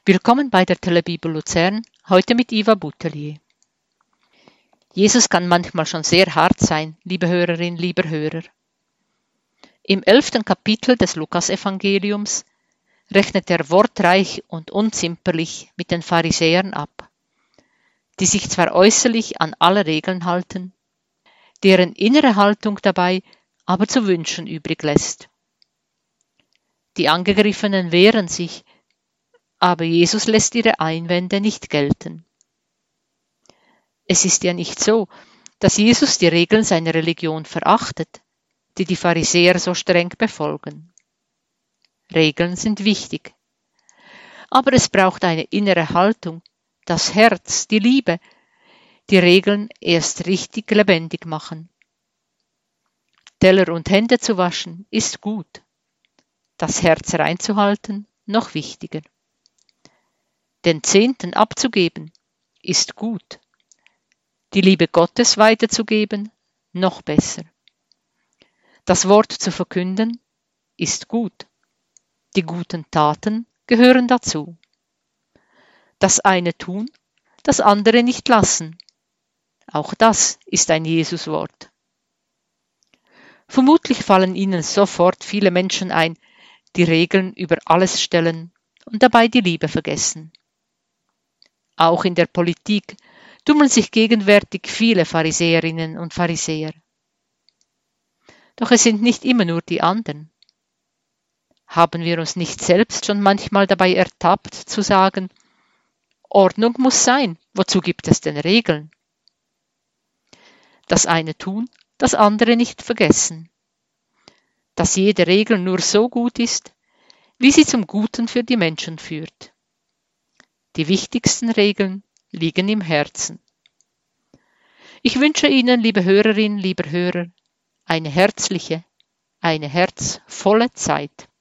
Willkommen bei der Telebibel Luzern, heute mit Iva Boutelier. Jesus kann manchmal schon sehr hart sein, liebe Hörerin, lieber Hörer. Im 11. Kapitel des Lukasevangeliums rechnet er wortreich und unzimperlich mit den Pharisäern ab, die sich zwar äußerlich an alle Regeln halten, deren innere Haltung dabei aber zu wünschen übrig lässt. Die Angegriffenen wehren sich, aber Jesus lässt ihre Einwände nicht gelten. Es ist ja nicht so, dass Jesus die Regeln seiner Religion verachtet, die die Pharisäer so streng befolgen. Regeln sind wichtig. Aber es braucht eine innere Haltung, das Herz, die Liebe, die Regeln erst richtig lebendig machen. Teller und Hände zu waschen ist gut. Das Herz reinzuhalten noch wichtiger. Den Zehnten abzugeben ist gut. Die Liebe Gottes weiterzugeben noch besser. Das Wort zu verkünden ist gut. Die guten Taten gehören dazu. Das eine tun, das andere nicht lassen. Auch das ist ein Jesuswort. Vermutlich fallen Ihnen sofort viele Menschen ein, die Regeln über alles stellen und dabei die Liebe vergessen. Auch in der Politik tummeln sich gegenwärtig viele Pharisäerinnen und Pharisäer. Doch es sind nicht immer nur die anderen. Haben wir uns nicht selbst schon manchmal dabei ertappt, zu sagen, Ordnung muss sein, wozu gibt es denn Regeln? Das eine tun, das andere nicht vergessen. Dass jede Regel nur so gut ist, wie sie zum Guten für die Menschen führt. Die wichtigsten Regeln liegen im Herzen. Ich wünsche Ihnen, liebe Hörerinnen, lieber Hörer, eine herzliche, eine herzvolle Zeit.